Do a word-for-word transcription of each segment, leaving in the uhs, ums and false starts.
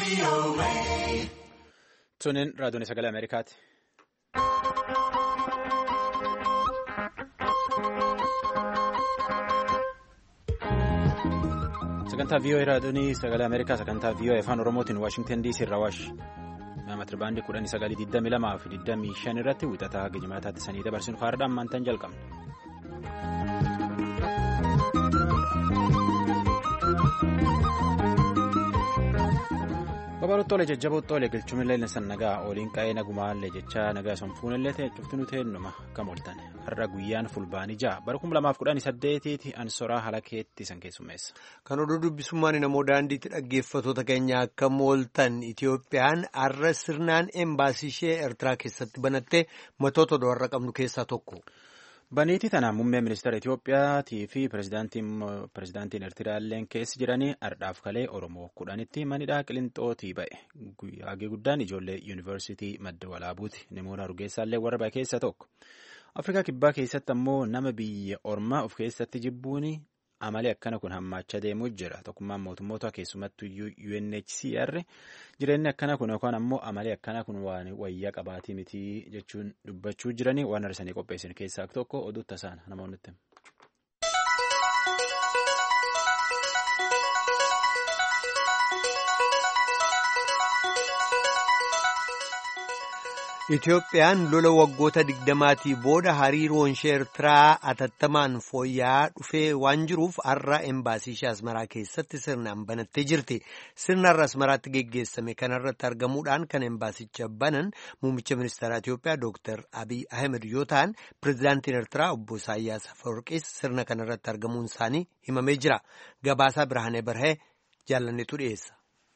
Sunin raadiyoon sagalee Ameerikaati. Sagantaa V O A raadiyoon sagalee Ameerikaa sagantaa V O A afaan Oromootiin Waashingtan D C irraa waash. Nama tirbaandii kudhanii sagalii digdamii lamaa fi digdamii shan irratti wixataa gijjimaataatti sanii dabarsinu haaraadhaan maantaan jalqabna. Babal'oo jajjaboo tole galchuun illee san nagaa oliin qa'ee nagumaallee jecha nagaa sanfuun illee ta'e cuftinuu teennuma kam ooltan har'a guyyaan fulbaanii ja'a bara kuma lamaaf kudhanii saddeetiiti ansoraa halakeetti san keessummeessa. Kan oduu dubbisummaan namoo daandiitti dhaggeeffatoota keenya akka mooltan Itiyoophiyaan har'a sirnaan embaasii ishee Eertiraa keessatti banattee matoota oduu har'a qabnu keessaa tokko. Baniitii tanaan muummee ministeera Itiyoophiyaatii fi pirezidaantiin Eertiraalleen keessa jiranii ardhaaf kalee Oromoo kudhanitti manidhaa Qilixootii ba'e. Guyyaa guddaan ijoollee yuunivarsiitii madda walaabuuti. Namoota Hargeessaallee warra ba'e keessa tokko. Afrikaa kibbaa keessatti ammoo nama biyya ormaa of keessatti jibbuun amali akkana kun hammaachaa deemuu jira. Tokkummaan mootummoota keessumattuu U N H C R jireenyi akkana kun yookaan ammoo amali akkana kun waan wayyaa qabaatii miti jechuun dubbachuu jiranii waan arsanii qopheessan keessaa tokko oduu tasaan namoonni nutti. Itiyoophiyaan lola waggoota digdamaatii booda hariiroon ishee Eertiraa atattamaan fooyya'aa dhufee waan jiruuf har'a embaasii ishee Asmaraa keessatti sirnaan banattee jirti. Sirna har'a Asmaraatti geggeessame kanarratti argamuudhaan kan embaasicha banan muummicha ministeeraa Itiyoophiyaa Dooktar Abiy Ahmed yoo ta'an pirezidaantiin Eertiraa obbo Isaayyaas Afeworqiis sirna kanarratti argamuun isaanii himamee jira. Gabaasaa Birhaanee Barhee jaallanneetu dhiyeessa.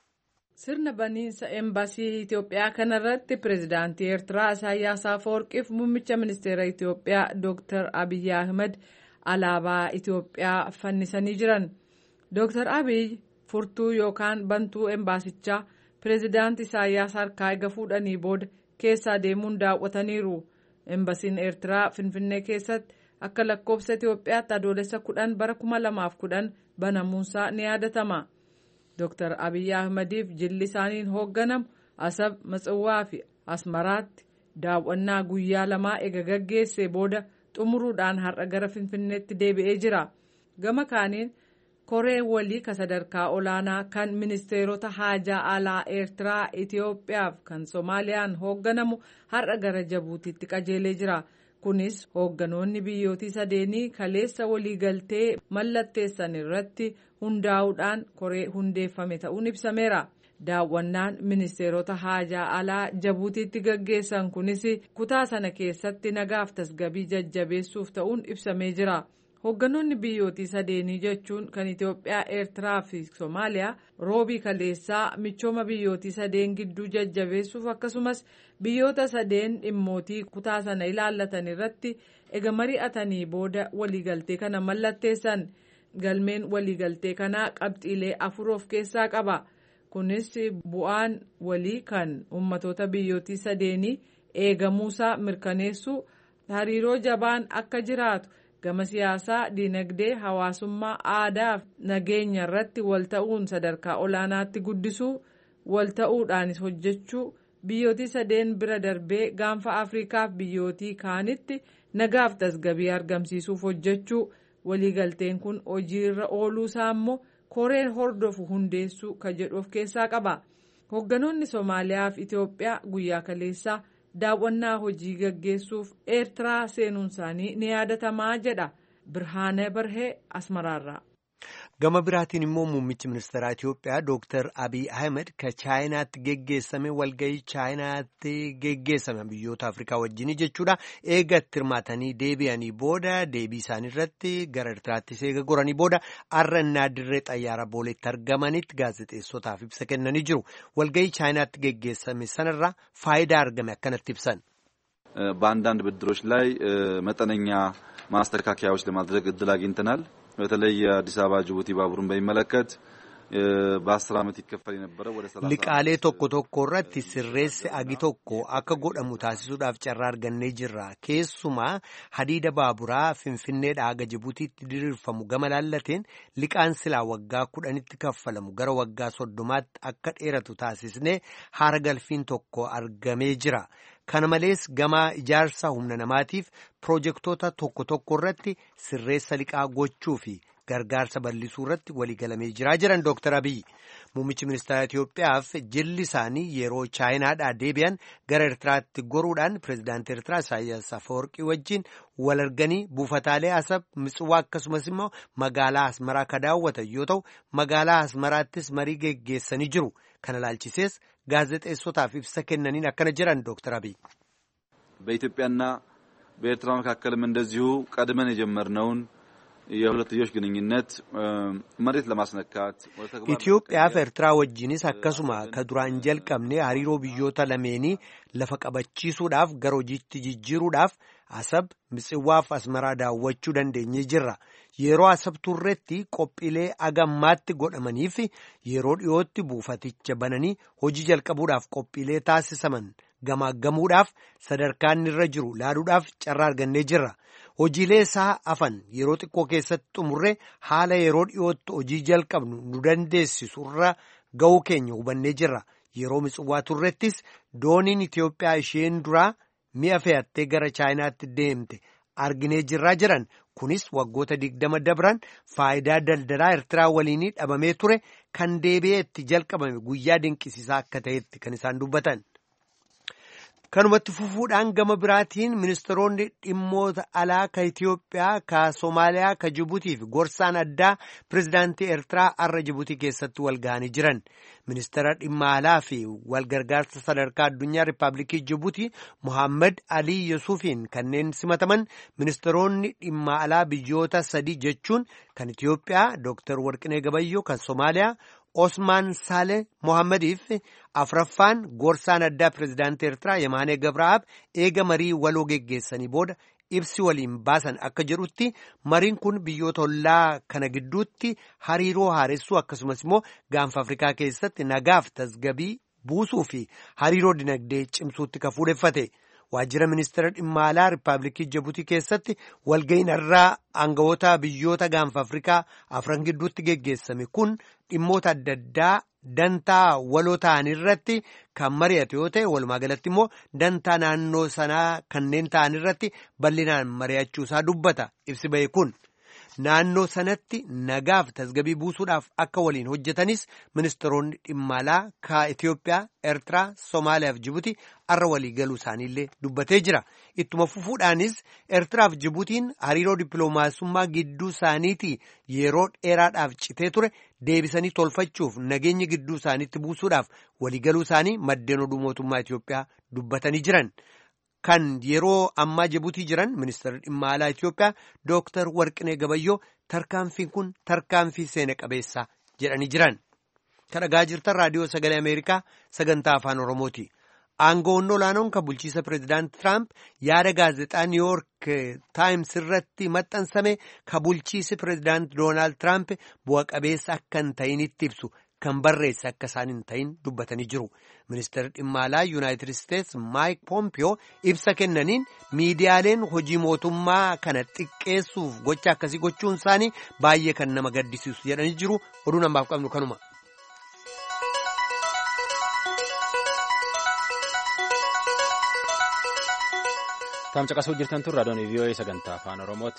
Sirna baniinsa embaasii Itiyoophiyaa kanarratti pirezidaantii Eertiraa Isaayyaas Afeworqiif muummicha ministeera Itiyoophiyaa Dooktar Abiy Ahmed alaabaa Itiyoophiyaa fannisanii jiran. Dooktar Abiy furtuu yookaan bantuu embaasichaa pirezidaantii Isaayyaas harkaa eega fuudhanii booda keessaa deemuun daawwataniiru. Embaasiin Eertiraa Finfinnee keessatti akka lakkoofsa Itiyoophiyaatti adoolessa kudhan bara kuma lamaaf kudhan banamuunsaa ni yaadatama. Dooktar Abiy Ahmediif jilli isaaniin hoogganamu Asab Matsawwaa fi Asmaraatti daawwannaa guyyaa lamaa ega gaggeessee booda xumuruudhaan har'a gara Finfinneetti deebi'ee jira. Gama kaaniin koree walii ka sadarkaa olaanaa kan ministeerota haajaa alaa Eertiraa, Itiyoophiyaaf kan Soomaaliyaan hoogganamu har'a gara Jabuutiitti qajeelee jira. Kunis hoogganoonni biyyootii sadeenii kaleessa waliigaltee mallatteessan irratti hundaa'uudhaan koree hundeeffame ta'uun ibsameera. Daawwannaan ministeerota haajaa alaa Jabuutiitti gaggeessan kunis kutaa sana keessatti nagaaf tasgabii jajjabeessuuf ta'uun ibsamee jira. Hoogganoonni biyyootii sadeenii jechuun kan Itiyoophiyaa, Eertiraa fi Soomaaliyaa roobii kaleessaa michooma biyyootii sadeen gidduu jajjabeessuuf akkasumas biyyoota sadeen dhimmootii kutaa sana ilaallatan irratti ega mari'atanii booda waliigaltee kana mallatteessan. Galmeen waliigaltee kanaa qabxiilee afur of keessaa qaba. Kunis bu'aan walii kan ummatoota biyyootii sadeenii eegamuusaa mirkaneessu, hariiroo jabaan akka jiraatu gama siyaasaa, dinagdee, hawaasummaa, aadaa fi nageenya irratti wal ta'uun sadarkaa olaanaatti guddisuu, wal ta'uudhaanis hojjechuu, biyyootii sadeen bira darbee gaanfa Afriikaaf biyyootii kaanitti nagaaf tasgabii argamsiisuuf hojjechuu. Waliigalteen kun hojiirra ooluusaa immoo koreen hordofu hundeessuu ka jedhu of keessaa qaba. Hoogganoonni Soomaaliyaa fi Itiyoophiyaa guyyaa kaleessaa daawwannaa hojii gaggeessuuf Eertiraa seenuun isaanii ni yaadatamaa jedha Birhaanee Barhee Asmaraarraa. Gama biraatiin immoo muummichi ministeeraa Itiyoophiyaa Dooktar Abiy Ahmed ka Chaayinaatti geggeessame walgahii Chaayinaatti geggeessame biyyoota Afrikaa wajjin jechuudha. Eega itti hirmaatanii deebi'anii booda deebii isaanii irratti gara Eertiraatti eega goranii booda har'a dirree xayyaara booleetti argamanitti gaazexeessotaaf ibsa kennanii jiru. Walgahii Chaayinaatti geggeessame sanarraa faayidaa argame akkanatti ibsan. በአንዳንድ ብድሮች ላይ መጠነኛ ማስተካከያዎች ለማድረግ እድል አግኝተናል። በተለይ የአዲስ አበባ ጅቡቲ ባቡርን በሚመለከት በአስር ዓመት ይከፈል የነበረ ወደ ሰላሳ liqaalee tokko tokko irratti sirreessi agi tokko akka godhamu taasisuudhaaf carraa argannee jirra. Keessumaa hadiida baaburaa Finfinneedhaa haga Jibuutiitti diriirfamu gama laallateen liqaan silaa waggaa kudhanitti kaffalamu gara waggaa soddomaatti akka dheeratu taasisnee haara galfiin tokko argamee jira. Kana malees gama ijaarsa humna namaatiif piroojektota tokko tokko irratti sirreessa liqaa gochuu fi gargaarsa bal'isuu irratti waliigalamee jiraa jiran Dooktar Abiyyi. Muummichi ministeera Itoophiyaaf jilli isaanii yeroo Chaayinaadhaa deebi'an gara Eertiraatti goruudhaan pireezidaantii Eertiraa Isaayyaas Afeworqii wajjin wal arganii buufataalee Asab, Mitswaa akkasumas immoo magaalaa Asmaraa ka daawwatan yoo ta'u magaalaa Asmaraattis marii geggeessanii jiru. Kana laalchisees gaazexeessotaaf ibsa kennaniin akkana jiran Dooktar Abiyyi. በኢትዮጵያና በኤርትራ መካከልም እንደዚሁ ቀድመን የጀመርነውን የሁለትዮሽ ግንኙነት መሬት ለማስነካት ኢትዮጵያፍ ኤርትራ ወጅኒስ አከሱማ ከዱራን ጀልቀምኔ ሃሪሮ ብዮታ ለሜኒ ለፈቀበቺሱዳፍ ገሮጂት ጅጅሩዳፍ አሰብ ምጽዋፍ አስመራ ዳወቹ ደንደኝ ጅራ የሮ አሰብ ቱሬቲ ቆጲሌ አጋማት ጎደመኒፍ የሮ ዲዮት ቡፋቲቸ በነኒ ሆጂ ጀልቀቡዳፍ ቆጲሌ ታስሰመን ገማገሙዳፍ ሰደርካን ይረጅሩ ላዱዳፍ ጨራር ገኔ ጅራ hojiilee isaa afan yeroo xiqqoo keessatti xumurre haala yeroo dhiyootti hojii jalqabnu nu dandeessisu irra ga'uu keenya hubannee jirra. Yeroo Mitswaa turrettis dooniin Itoophiyaa isheen duraa mi'a fe'attee gara Chaayinaatti deemte arginee jirraa jiran. Kunis waggoota digdama dabran faayidaa daldalaa Eertiraa waliinii dhabamee ture kan deebi'ee itti jalqabame guyyaa dinqisiisaa akka ta'etti kan isaan dubbatan. Kanumatti fufuudhaan gama biraatiin ministeeronni dhimmoota alaa ka Itoophiyaa, ka Soomaaliyaa, ka Jibuutii fi gorsaan addaa pireezidaantii Eertiraa har'a Jibuutii keessatti wal ga'anii jiran. Ministeera dhimma alaa fi walgargaarsa sadarkaa addunyaa Rippaabilikii Jibuutii Muhammad Ali Yusufiin kanneen simataman ministeeronni dhimma alaa biyyoota sadii jechuun kan Itoophiyaa Dooktar Warqinee Gabayyoo, kan Soomaaliyaa Osmaan Saale Mohammadiif afraffaan gorsaan addaa pireezidaantii Eertiraa Yemaanee Gabraab eega marii waloo geggeessanii booda ibsi waliin baasan akka jedhutti mariin kun biyyoota ollaa kana gidduutti hariiroo haaressuu akkasumas immoo gaanfa Afrikaa keessatti nagaaf tasgabii buusuu fi hariiroo dinagdee cimsuutti ka fuudheffate. Waajjira ministeera dhimma alaa Rippaabilikii Jibuutii keessatti walga'iin irraa aangawoota biyyoota gaanfa Afrikaa afran gidduutti geggeessame kun dhimmoota adda addaa dantaa waloo ta'an irratti kan mari'ate yoo ta'e walumaa galatti immoo dantaa naannoo sanaa kanneen ta'an irratti bal'inaan mari'achuusaa dubbata. Ibsi ba'e kun naannoo sanatti nagaaf tasgabii buusuudhaaf akka waliin hojjetanis ministeeronni dhimma alaa ka Itoophiyaa, Eertiraa, Soomaaliyaa fi Jibuutii har'a walii galuu isaaniillee dubbatee jira. Ittuma fufuudhaanis Eertiraa fi Jibuutiin hariiroo dippiloomaasummaa gidduu isaaniitii yeroo dheeraadhaaf citee ture deebisanii tolfachuuf nageenya gidduu isaaniitti buusuudhaaf walii galuu isaanii maddeen oduu mootummaa Itoophiyaa dubbatanii jiran. Kan yeroo ammaa Jibuutii jiran ministeerri dhimma alaa Itoophiyaa Dooktar Warqinee Gabayyoo tarkaanfiin kun tarkaanfii seena qabeessaa jedhanii jiran. Kan dhagaa jirtan raadiyoo sagalee Ameerikaa sagantaa afaan Oromooti. Aangawoonni olaanoon kan bulchiisa pireezidaantii Tiraamp yaada gaazexaa New York Times irratti maxxansame kan bulchiisi pireezidaantii Doonaald Tiraamp bu'a qabeessa akka hin ta'initti ibsu kan barreesse akka isaan hin ta'in dubbatanii jiru. Ministeerri dhimma alaa Yuunaayitid Isteets Maayik Poompiyoo ibsa kennaniin miidiyaaleen hojii mootummaa kana xiqqeessuuf gocha akkasii gochuun isaanii baay'ee kan nama gaddisiisu jedhanii jiru. Oduu namaaf qabnu kanuma. Tamcaqasuu jirtan tun raadiyoon V O A sagantaa afaan Oromooti.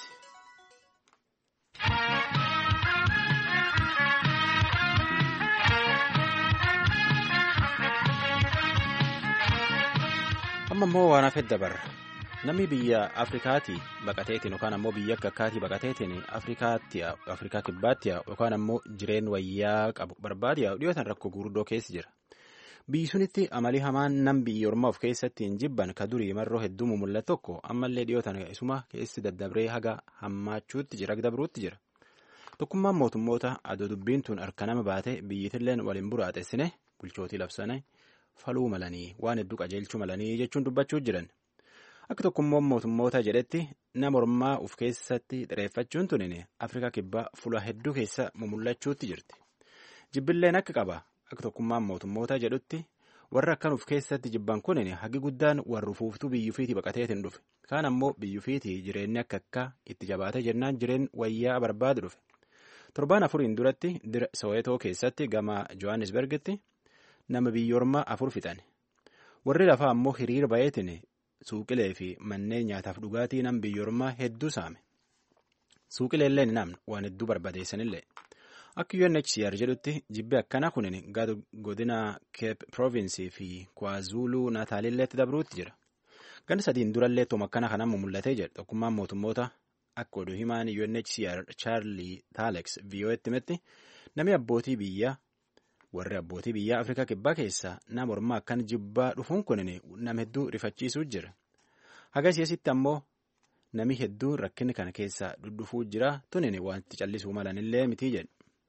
Amma immoo waan hafee dabarra. Namni biyya Afrikaatii baqateetiin yookaan ammoo biyya akka akkaatii baqateetiin Afrikaa kibbaatti yookaan ammoo jireen wayyaa qabu barbaadu dhiyootaan rakkoo guguddoo keessa jira. Biyyi sunitti amalii hamaan nam biyya ormaa of keessatti hin jibban ka durii marroo hedduu mul'atu tokko ammallee dhiyootaan isuma keessi daddabree haga hammaachuutti jira dabruutti jira. Tokkummaan mootummoota adoo dubbiin tun harka nama baate biyyitilleen waliin buraaxessine bulchootii labsane faluu malanii waan hedduu qajeelchuu malanii jechuun dubbachuu jiran. Akka tokkummaan mootummoota jedhetti nama ormaa of keessatti xireeffachuun tunin Afrikaa kibbaa fuula hedduu keessa mumullachuutti jirti. jibbilleen akka qaba akka tokkummaan mootummoota jedhutti warra akkanuuf keessatti jibban kunin hagi guddaan warra ufuuftuu biyyuufiitii baqateetiin dhufe kaan ammoo biyyuufiitii jireenyi akka akka itti jabaate jennaan jireen wayyaa barbaadu dhufe torbaan afuriin duratti Soweetoo keessatti gama Johannesburgitti nama biyyoormaa afur fixan warri lafaa ammoo hiriira bayeetiin suuqilee fi manneen nyaataaf dhugaatii nam biyyoormaa hedduu saame suuqileellee namni waan hedduu barbadeessanillee akka U N H C R jedhutti jibbi akkana kunin godina Cape Province fi KwaZulu Nataalilleetti dabruutti jira ganda sadiin durallee tooma akkana kanaan mul'atee jedha tokkummaan mootummoota akka oduu himaan U N H C R Charlie Talex V O Aatti himetti namni abbootii biyyaa warri abbootii biyyaa Afrikaa kibbaa keessaa nama ormaa akkan jibbaa dhufuun kunin nama hedduu rifachiisuu jira hagasiisitti ammoo nami hedduu rakkinni kana keessaa dhudhufuu jira tunin wanti callisuu malanillee mitii jedhe.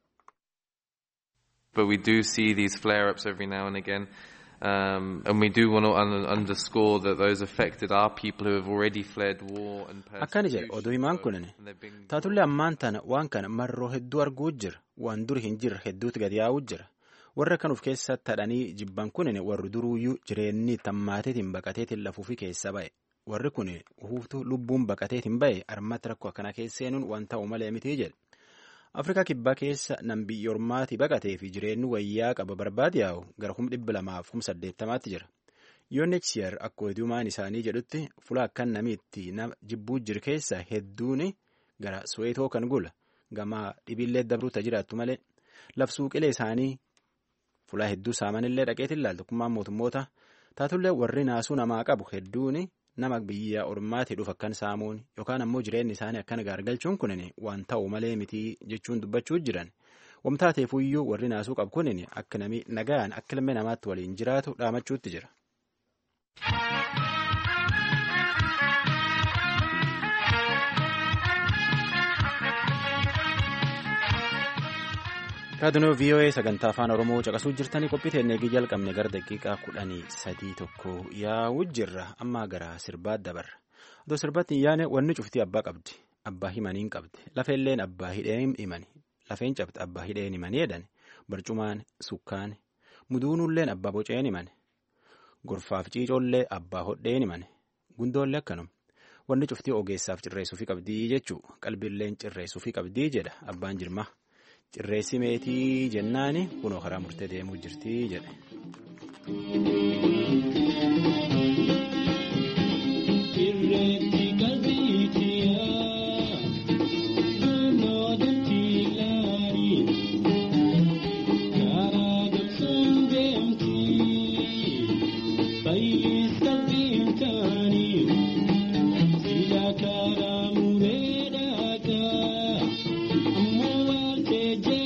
But we do see these flare-ups every now and again, um, and we do want to un- underscore that those affected are people who have already fled war and persecution. Akkana jedhe oduu himaan kunin taatullee ammaan tana waan kana marroo hedduu arguu jira waan dur hin jirre hedduutti gadi yaa'uu jira warra kanuuf keessa tadhanii jibban kunin warri duruuyyuu jireenyi tammaateetiin baqateetiin lafuufi keessa ba'e warri kun ufuuftuu lubbuun baqateetiin ba'e armatti rakkoo akkana keesseenuun waan ta'u malee mitii jedhe. Afrikaa kibbaa keessa nam biyyoormaatii baqatee fi jireenyi wayyaa qaba barbaade yaa'u gara kum dhibba lamaaf kum saddeettamaatti jira. U N H C R akka oduumaan isaanii jedhutti fuula akkan namiitti nama jibbuu jiru keessa hedduun gara Soweetoo kan gula gama dhibillee dabruuta jiraattu malee labsuuqilee isaanii fuula hedduu saamanillee dhaqeetiin ilaalu tokkummaan mootummoota taatullee warri naasuu namaa qabu hedduun nama biyya ormaatii dhufu akkan saamuun yookaan ammoo jireenyi isaanii akkana gaargalchuun kunin waan ta'u malee mitii jechuun dubbachuu jiran wamtaateefuyyuu warri naasuu qabu kunin akka namni nagaan akka ilmi namaatti waliin jiraatu dhaamachuutti jira. Raadiyoo V O A sagantaa afaan Oromoo caqasuu jirtanii qophii teennee jalqabne gara daqiiqaa kudhanii sadii tokko yaa'uu jirra amma gara sirbaa dabarra. Otoo sirbaatti yaane wanni cuftii abbaa qabdi abbaa himaniin qabdi lafeelleen abbaa hidheen himani lafeen cabdi abbaa hidheen himanii jedhan barcumaan sukkaan muduunulleen abbaa boceen himani gorfaaf ciicoollee abbaa hodheen himani gundoollee akkanuma wanni cuftii ogeessaaf cirreessuufi qabdii jechuu qalbiilleen cirreessuufi qabdii jedha abbaan jirma. Cirreessi meetii jennaani kunoo karaa murtee deemuu jirti jedhe.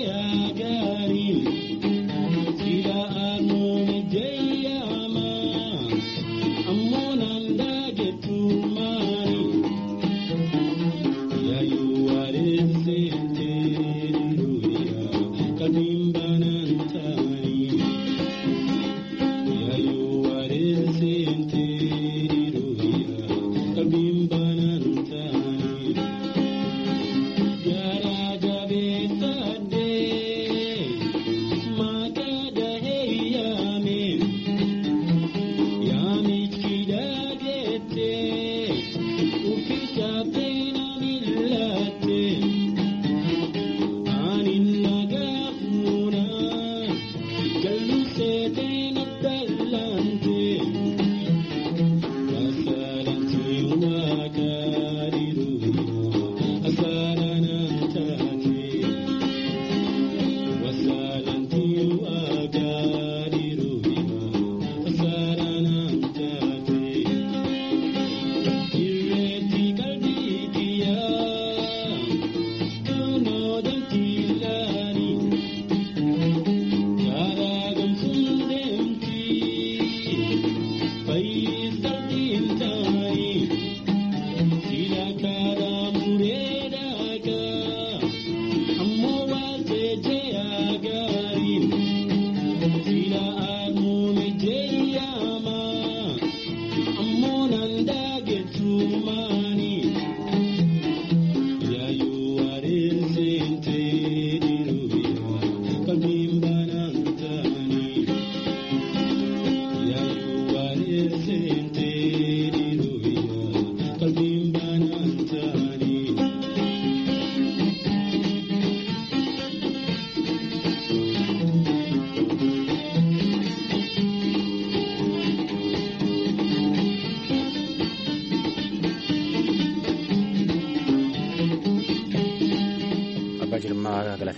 Jaya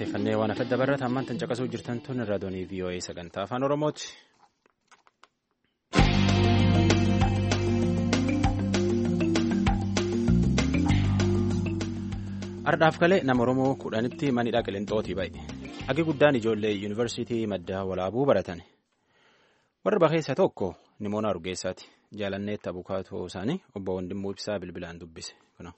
galateeffannee waan afedda barraata ammaan tan caqasuu jirtan tun raadiyoonii V O A sagantaa afaan Oromooti. Ardhaaf kalee nama Oromoo kudhanitti manidhaa Qilixootii ba'e. Agi guddaan ijoollee yuunivarsiitii Maddaa Walaabuu baratan. Warra baheessa tokko Nimoona Argeessaati. Jaalanneetti abukaatoo isaanii obbo Wandimmoo Ibsaa bilbilaan dubbise.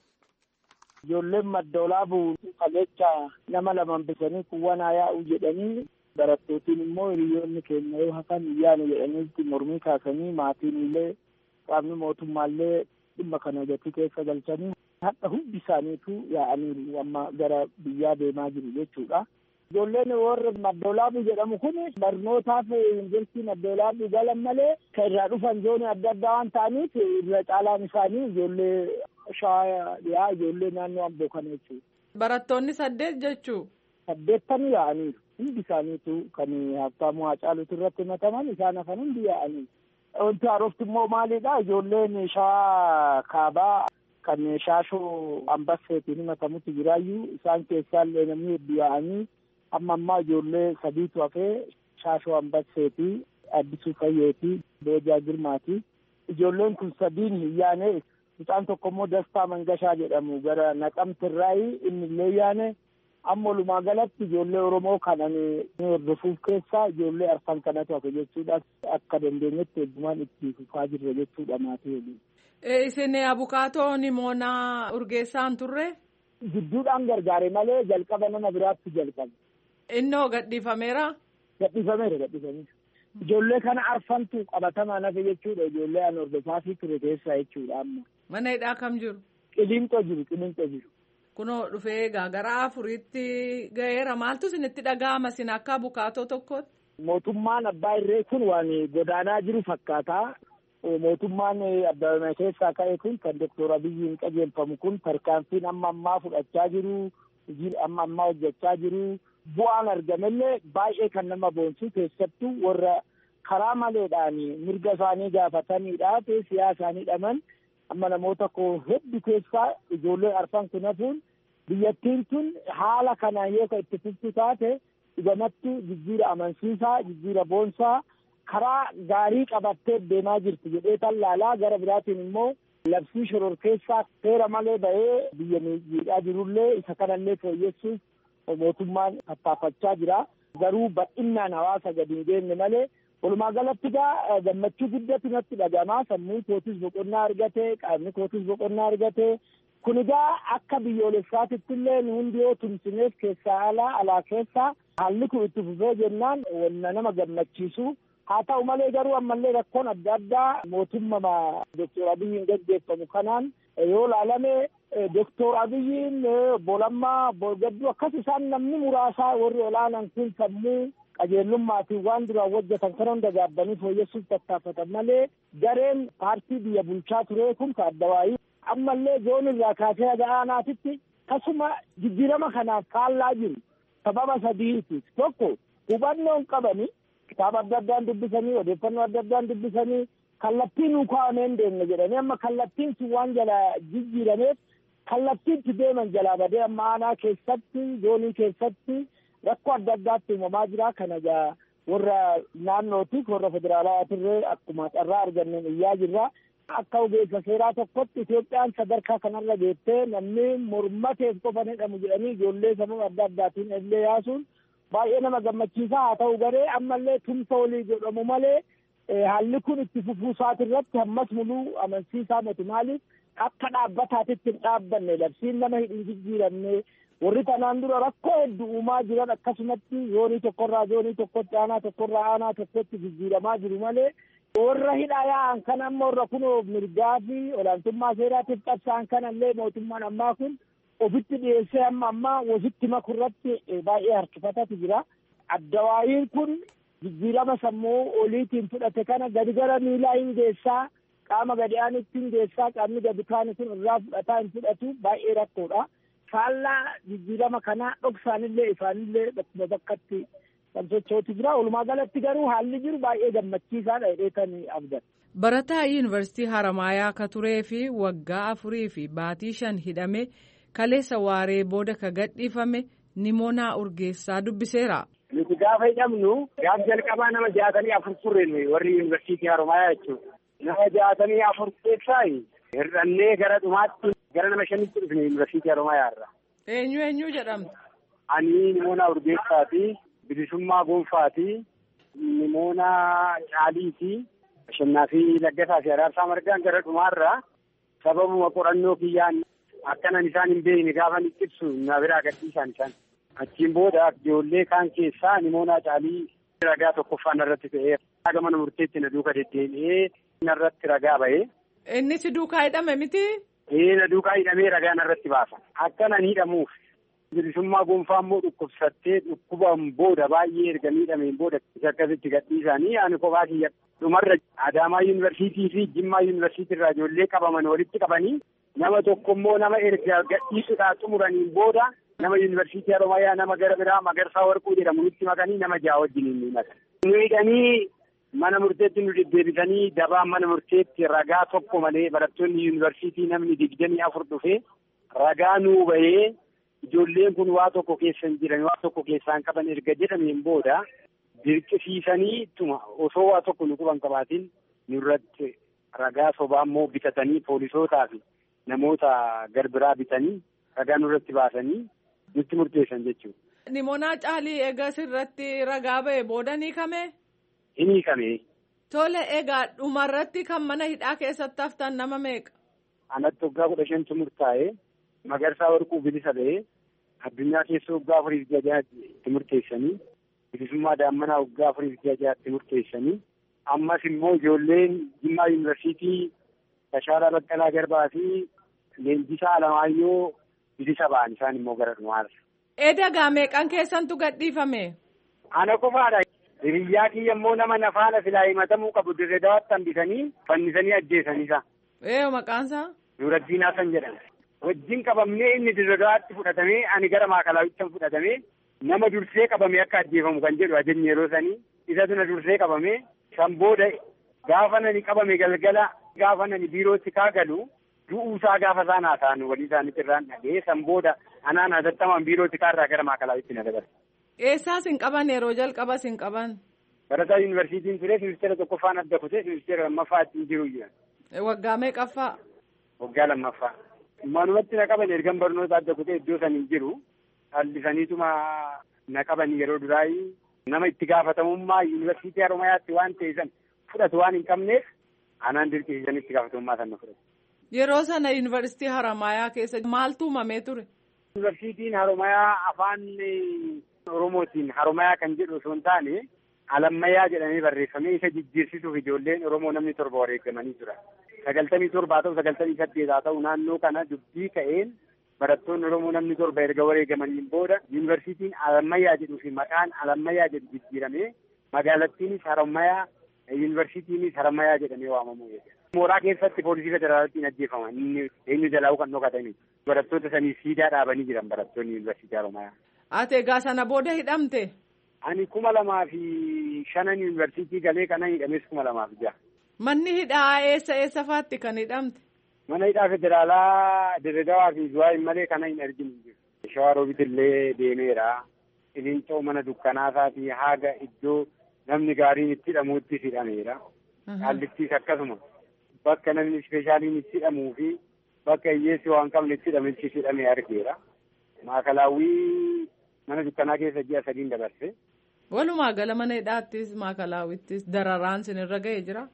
Ijoolleen Madda Walaabuu kalecha nama lamaan bisanii kuwwanaa yaa'u jedhanii barattootiin immoo hiriyoonni keenya yoo hafan iyyaanu jedhaniitti mormii kaasanii maatiin illee qaamni mootummaallee dhimma kana gatii keessa galchanii hadha hundi isaaniitu yaa'anii amma gara biyyaa deemaa jiru jechuudha. Ijoolleen warra Madda Walaabuu jedhamu kun barnootaaf yuunivarsiitii Madda Walaabuu galan malee kan irraa dhufan zoonii adda addaa waan ta'aniif irra caalaan isaanii ijoollee Shawaa dhiyaa ijoollee naannoo Amboo kana jechuudha. Barattoonni saddeet jechuu? Saddeettanii yaa'aniiru. Hundi isaaniitu kan Habtaamuu Hacaaluutu irratti himataman isaan hafan hundi yaa'aniiru. Wanti haarofti immoo maalidha? Ijoolleen Shawaa Kaabaa kan Shaashoo Ambasseetiin himatamutti jiraayyuu isaan keessaallee namni hedduu yaa'anii amma ammaa ijoollee sadiitu hafee Shaashoo Ambasseetii, Addisuu Fayyeetii, Boojaa Girmaatii. Ijoolleen kun sadiin hin yaane. Mucaan tokko immoo Dastaa Mangashaa jedhamu gara Naqamtirraayi inni illee yaane amma walumaa galatti ijoollee Oromoo kanan hordofuuf keessaa ijoollee arfan kanatu hafe jechuudha. Akka dandeenyetti heddumaan itti fufaa jirre jechuudha maatii waliin. Isin abukaatoo Nimoona Urgeessaan turre? Gidduudhaan gargaare malee jalqaba nama biraatti jalqabe. Innoo gadhiifameera? Gadhiifameera gadhiifameera. Ijoollee kana arfantu qabatamaa nafe jechuudha. Ijoollee an hordofaa fi ture keessaa jechuudha amma. Mana hidhaa kam jiru? Qiliinxoo jiru qiliinxoo jiru. Kunoo dhufee egaa gara afuriitti ga'eera. Maaltu isinitti dhaga'ama isin akka abukaatoo tokkotti? Mootummaan abbaa irree kun waan godaanaa jiru fakkaata. Mootummaan abbaa keessaa ka'e kun kan Doktor Abiyyiin qajeelfamu kun tarkaanfiin amma ammaa fudhachaa jiru. Hojii amma ammaa hojjechaa jiru. Bu'aan argamellee baay'ee kan nama boonsu keessattuu warra karaa maleedhaan mirga isaanii gaafataniidha ta'e siyaasaanii dhaman amma namoota koo hedduu keessaa ijoollee arfan kun hafuun biyyattiin tun haala kanaan yoo itti fuftu taate dhugamattuu jijjiira amansiisaa jijjiira boonsaa karaa gaarii qabattee deemaa jirti jedhee tallaalaa gara biraatiin immoo labsii shororkeessaa seera malee ba'ee biyya miidhaa jirullee isa kanallee fooyyessuuf mootummaan tattaafachaa jira. Garuu bal'inaan hawaasa gadi hin geenye malee walumaa galatti gaa gammachuu guddatu natti dhagamaa sammuu kootis boqonnaa argate qaamni kootis boqonnaa argate kun egaa akka biyyoolessaatitti illee nu hundi yoo tumsineef keessaa alaa alaa keessaa haalli kun itti fufee jennaan wanna nama gammachiisu. Haa ta'u malee garuu ammallee rakkoon adda addaa mootummaa Doktor Abiyyiin gaggeeffamu kanaan yoo laalame Doktor Abiyyiin bolammaa bolgadduu akkas isaan namni muraasaa warri olaanan kun sammuu qajeelummaatiin waan duraan hojjetan kana hunda gaabbanii fooyyessuuf tattaafatan malee gareen paartii biyya bulchaa ture kun ka addawaayii ammallee zoon irraa kaasee haga aanaatitti kasuma jijjiirama kanaaf faallaa jiru sababa sadiiti. Tokko hubannoon qabanii kitaaba adda addaan dubbisanii odeeffannoo adda addaan dubbisanii kallattiin nu kaa'ameen deemne jedhanii amma kallattiin sun waan jala jijjiirameef kallattiitti deeman jalaa badee amma aanaa keessatti zoonii keessatti rakkoo adda addaatti uumamaa jira. Kana egaa warra naannootiif warra federaalaatirree akkuma carraa arganneen iyyaa jirra. Akka ogeessa seeraa tokkotti Itoophiyaan sadarkaa kanarra geettee namni mormateef qofa jedhamu jedhanii ijoollee sababa adda addaatiin illee yaasuun baay'ee nama gammachiisaa. Haa ta'u garee ammallee tumsa walii godhamu malee haalli kun itti fufuu isaatirratti ammas muluu amansiisaa miti. Maaliif akka dhaabbataatitti hin dhaabbanne labsiin nama hin jijjiiramne warri kanaan dura rakkoo hedduu uumaa jiran akkasumatti zoonii tokkorraa zoonii tokkotti aanaa tokkorraa aanaa tokkotti jijjiiramaa jiru malee warra hidhaa yaa'an kan amma warra kunoo mirgaa fi olaantummaa seeraatiif qabsaan kanallee mootummaan ammaa kun ofitti dhiyeessee amma ammaa wasitti makurratti baay'ee harkifatatu jira. Addawaayiin kun jijjiirama sammuu oliitiin fudhate kana gadi gara miilaa hin geessaa qaama gadi aanitti hin geessaa qaamni gadi kaani kun irraa fudhataa hin fudhatu baay'ee rakkoodha. Faallaa jijjiirama kanaa dhoksaanillee ifaanillee bakkuma bakkatti kan sochootu jira. Walumaa galatti garuu haalli jiru baay'ee gammachiisaadha jedhee kan abdan. Barataa yuunivarsiitii Haramaayaa ka turee fi waggaa afurii fi baatii shan hidhame kaleessa waaree booda ka gadhiifame Nimoonaa Urgeessaa dubbiseera. Nuti gaafa hidhamnu gaaf jalqabaa nama jaatamii afur turre warri yuunivarsiitii Haromaayaa jechuudha. Nama jaatamii afur keessaa hir'annee gara dhumaatti gara nama shanitti dhufne yuunivarsiitii Haromaayaa irra. Eenyu eenyu jedhamtu? Ani Nimoonaa Urgeessaati, Bilisummaa Gonfaati, Nimoonaa Caaliiti, Bashannaa fi Laggasaa fi Araarsaa Margaan gara dhumaarraa sababuma qorannoo kiyyaan akkanan isaan hin beekne gaafa ni ibsu na biraa gadhiisan isaan. Achiin booda ijoollee kaan keessaa Nimoonaa Caalii ragaa tokkoffaa narratti ta'ee haga mana murteetti na duuka deddeebi'ee narratti ragaa ba'ee. Inni si duukaa hidhame miti? Ee na duukaa hidhamee ragaa narratti baasa. Akkanan hidhamuuf Bilisummaa Gonfaa immoo dhukkubsattee dhukkubaan booda baay'ee erga miidhameen booda akkasitti gadhiisanii ani kophaa kiyya dhumarra Adaamaa yuunivarsiitii fi Jimmaa yuunivarsiitii irraa ijoollee qabaman walitti qabanii nama tokko immoo nama erga gadhiisuudhaan xumuraniin booda nama yuunivarsiitii Haromaayaa nama gara biraa Magarsaa Warquu jedhamu nutti makanii nama ja'a wajjin hin himatan. Nu hidhanii mana murteetti nu deddeebisanii dabaan mana murteetti ragaa tokko malee barattoonni yuunivarsiitii namni digdamii afur dhufee ragaa nuu bahee ijoolleen kun waa tokko keessa hin jiran waa tokko keessaan qaban erga jedhameen booda dirqisiisanii ittuma osoo waa tokko nu quban qabaatiin nurratti ragaa sobaa immoo bitatanii poolisootaa fi namoota garbiraa bitanii ragaa nurratti baasanii nutti murteessan jechuudha. Nimoonaa Caalii egaa sirratti ragaa ba'e booda ni hiikame? Ni hiikame. Tole egaa dhumarratti kan mana hidhaa keessatti haftan nama meeqa? Anatti waggaa kudha shantu murtaa'ee Magarsaa Warquu bilisa ba'ee addunyaa keessoo waggaa afuriif jajaatti murteessanii Bilisummaa Daammanaa waggaa afuriif jajaatti murteessanii ammas immoo ijoolleen Jimmaa yuunivarsiitii Tashaalaa Baqqalaa Garbaa fi Leenjisaa Alamaayyoo bilisa ba'an isaan immoo gara dhumaarra. Eedagaa meeqan keessantu gadhiifame? Ana qofaadha. Hiriyyaa kiyya immoo nama nafaana silaa himatamuu qabu dirree dawaatti hambisanii fannisanii ajjeesaniisa. Ee maqaansaa? Nuuraddiin Hasan jedhama. Wajjin qabamnee inni dirree dawaatti fudhatamee ani gara Maakalaawichaan fudhatamee nama dursee qabamee akka ajjeefamu kan jedhu ajajni yeroo sanii isatu na dursee qabamee san booda gaafa nani qabame galgala gaafa nani biirootti kaagalu du'uusaa gaafa isaan haasa'an walii isaaniitti irraan dhagee san booda anaan hatattamaan biirootti kaarraa gara Maakalaawwitti na dabarse. Eessaas hin qaban yeroo jalqabas hin qaban? Barataa yuunivarsiitiin ture ministeera tokkoffaan adda kutee ministeera lammaffaa ittiin jiru jira. Waggaa meeqaffaa? Waggaa lammaffaa. Manumatti na qaban ergan barnoota adda kutee iddoo san hin jiru. Hallisaniituma na qaban yeroo duraayi nama itti gaafatamummaa yuunivarsiitii Haromaayaatti waan ta'e san fudhatu waan hin qabneef anaan dirqisiisan itti gaafatamummaa san na fudhatu. Yeroo sana yuunivarsiitii Haromaayaa keessa maaltu uumamee ture? Yuunivarsiitiin Haromaayaa afaan Oromootiin Haromaayaa kan jedhu osoo hin taane Alammayyaa jedhamee barreeffamee isa jijjiirsisuuf ijoolleen Oromoo namni torba wareegamanii jira. Sagaltamii torbaa ta'u sagaltamii saddeetaa ta'u naannoo kana dubbii ka'een barattoonni Oromoo namni torba erga wareegamaniin booda yuunivarsiitiin Alammayyaa jedhuu fi maqaan Alammayyaa jedhu jijjiiramee magaalattiinis Haromaayaa yuunivarsiitiinis Haromaayaa jedhamee waamamuu jechuudha. Mooraa keessatti poolisii federaalaatiin ajjeefaman inni eenyu jalaa kan dhokatanii barattoota sanii siidaa dhaabanii jiran barattoonni yuunivarsiitii Haromaayaa. Ati egaa sana booda hidhamte? Ani kuma lamaa fi shanan yuunivarsiitii galee kanan hidhames kuma lamaa fi jaha. Manni hidhaa eessa eessa faatti kan hidhamte? Mana hidhaa federaalaa Dirredawaa fi Zuwaayii malee kana hin arginu jiru. Shawaa Roobiit illee deemeera. Ilincoo mana dukkanaasaati haga iddoo namni gaariin itti hidhamuutti hidhameera. Qaallittiis akkasuma bakka namni ispeeshaaliin itti hidhamuu fi bakka hiyyeessi waan qabne itti hidhametti hidhamee argeera. Maakalaawwii mana dukkanaa keessa ji'a sadiin dabarse. Walumaa gala mana hidhaattis maakalaawwittis dararaan sinirra ga'ee jira?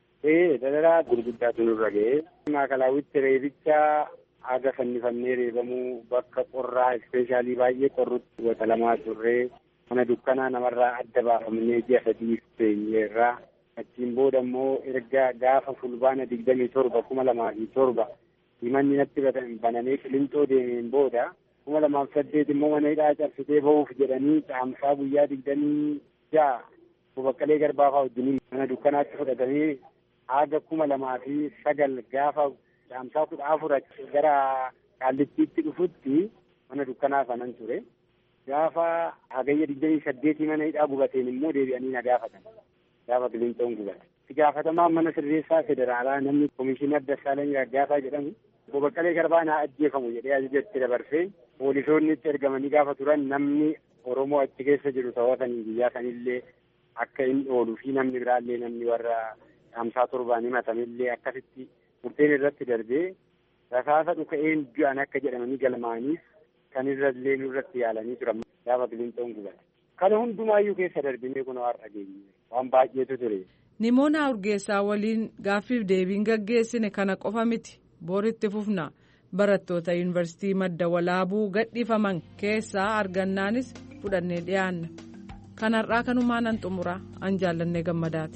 Ee dararaa gurguddaatu nurra ga'ee. Maakalaawwitti reebicha haga fannifannee reebamuu bakka qorraa ispeeshaalii baay'ee qorrutti wata lamaa turree mana dukkanaa namarraa adda baafamnee ji'a sadii teenyeerraa. Achiin booda immoo erga gaafa fulbaana digdamii torba kuma lamaa fi torba himanni natti banamee Qilincoo deemeen booda kuma lamaaf saddeet immoo mana hidhaa cabsitee ba'uuf jedhanii caamsaa guyyaa digdamii ja'a Baqqalee Garbaafaa wajjiniin mana dukkanaatti fudhatamee haga kuma lamaa fi sagal gaafa caamsaa kudha afur gara Qaallittiitti dhufutti mana dukkanaa sanan ture. Gaafa hagayya digdamii saddeetii mana hidhaa gubateen immoo deebi'anii na gaafatan. Gaafa Qilinxoon gubate. Itti gaafatamaan mana sirreessaa federaalaa namni Komishinar Dassaalany Raggaasaa jedhamu Baqqalee Garbaa naa ajjeefamu jedhee ajajatti dabarsee poolisoonni itti ergamanii gaafa turan namni Oromoo achi keessa jiru ta'atanii biyyaa sanillee akka hin ooluu fi namni biraallee namni warra hamsaa torbaan himatamillee akkasitti murteen irratti darbee rasaasa dhuka'een du'an akka jedhamanii galmaaniif kan irrallee nurratti yaalanii turan gaafa Qilinxoon gubate. Kana hundumaayyuu keessa darbinee kun waan dhageenye waan baay'eetu ture. Nimoona Urgeessaa waliin gaaffiif deebiin gaggeessine kana qofa miti booritti fufna barattoota yuunivarsiitii madda walaabuu gadhiifaman keessaa argannaanis fudhannee dhiyaanna. Kanarraa kanumaan an xumuraa an jaallannee gammadaati.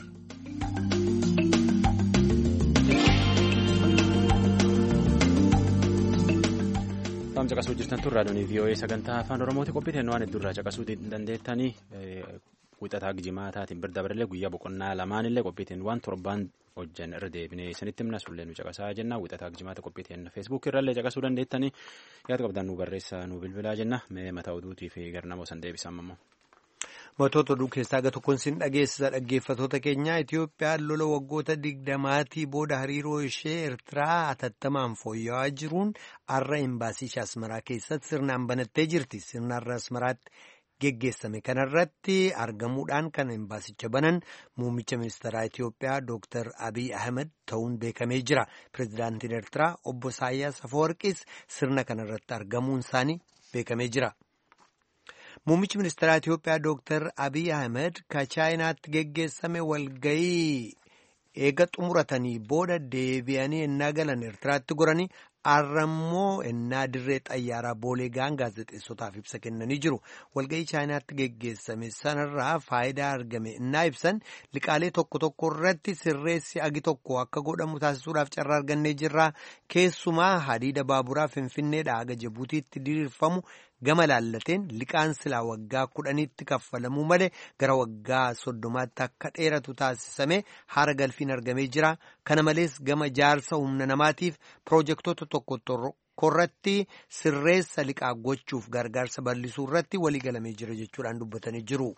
Waan caqasuu jirtan tun raadiyoon V O A sagantaa afaan Oromooti qophiiteen waan hedduu irraa caqasuu dandeettanii wixataa jimaataatiin birda barallee guyyaa boqonnaa lamaanillee qophiiteen waan torbaan hojjan irra deebinee isinitti himna sullee nu caqasaa jenna wixataa jimaata qophiiteen feesbuuk irrallee caqasuu dandeettanii yaada qabdan nu barreessaa nu bilbilaa jenna mee mataa oduutii fi garnamoo san deebisan ammoo. Mootota oduu keessaa gara tokkoon sin dhageessisa dhaggeeffatoota keenyaa Itoophiyaan lola waggoota digdamaatii booda hariiroo ishee Eertiraa atattamaan fooyya'aa jiruun har'a imbaasii Asmaraa keessatti sirnaan banattee jirti. Sirna har'a Asmaraatti geggeessame kanarratti argamuudhaan kan imbaasicha banan muummicha ministeeraa Itoophiyaa Dooktar Abiy Ahmed ta'uun beekamee jira. Pireezidaantiin Eertiraa obbo Isaayyaas Afawarqis sirna kanarratti argamuun isaanii beekamee jira. Muummichi ministeeraa Itoophiyaa Dooktar Abiy Ahmed ka Chaayinaatti geggeessame walgayii eega xumuratanii booda deebi'anii ennaa galan Eertiraatti goranii har'ammoo ennaa dirree xayyaaraa boolee ga'an gaazexeessotaaf ibsa kennanii jiru. Walgayii Chaayinaatti geggeessame sanarraa faayidaa argame ennaa ibsan liqaalee tokko tokko irratti sirreessi agi tokko akka godhamu taasisuudhaaf carraa argannee jirra. Keessumaa hadiida baaburaa Finfinneedhaa haga Jibuutiitti diriirfamu gama laallateen liqaan silaa waggaa kudhaniitti kaffalamuu malee gara waggaa soddomaatti akka dheeratu taasisame haara galfiin argamee jira. Kana malees gama jaarsa humna namaatiif piroojektota tokko tokko irratti sirreessa liqaa gochuuf gargaarsa bal'isuu irratti waliigalamee jira jechuudhaan dubbatanii jiru.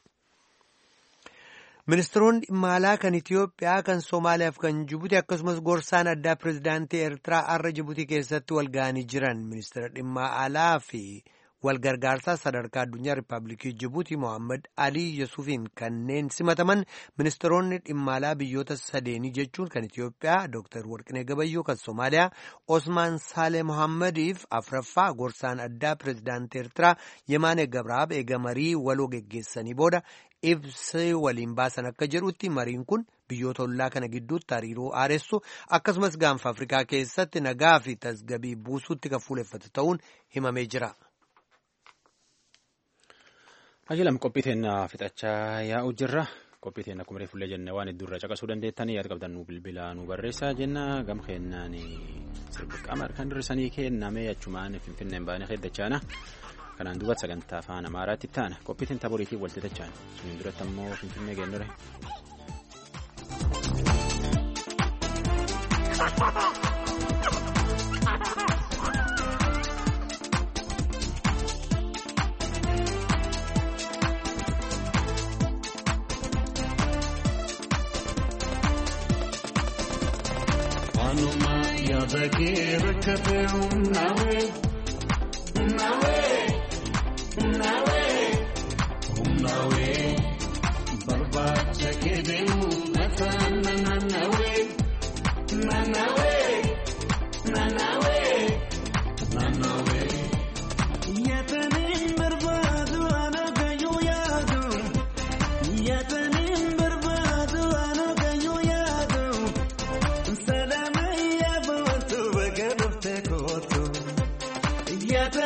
Ministeeronni dhimma alaa kan Itoophiyaa kan Somaaliyaaf kan Jibuutii akkasumas gorsaan addaa pireezidaantii Eertiraa har'a Jibuutii keessatti wal ga'anii jiran. Ministeera dhimma alaa fi walgargaarsaa sadarkaa addunyaa Rippaabilikii Jibuutii Mohaammed Alii Yusufiin kanneen simataman ministeeronni dhimma alaa biyyoota sadeenii jechuun kan Itoophiyaa Dooktar Warqinee Gabayyoo kan Somaaliyaa Osmaan Saalee Mohammediif afraffaa gorsaan addaa pireezidaantii Eertiraa Yemaanee Gabraab eega marii waloo geggeessanii booda ibsa waliin baasan akka jedhutti mariin kun biyyoota ollaa kana gidduutti hariiroo aaressu akkasumas gaanfa Afrikaa keessatti nagaa fi tasgabbii buusuutti kan fuuleffate ta'uun himamee jira. Ajalam qophiiteen fixachaa yaa'u jirra. Qophiiteen akkuma reefullee jenne waan hedduu irraa caqasuu dandeettanii yaada qabdan nu bilbilaa nu barreessaa jenna. Gam kennaan sirbi qaama kan dirrisanii kenname achumaan Finfinneen baanee heddachaana. Kanaan duubatti sagantaa afaan Amaaraatti taana. Qophiiteen taboriitiin walitti tachaan. Suniin duratti ammoo Finfinnee geennore.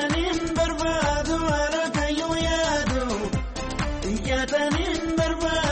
Yatanin barbadu ara kayu yadu, yatanin barbadu.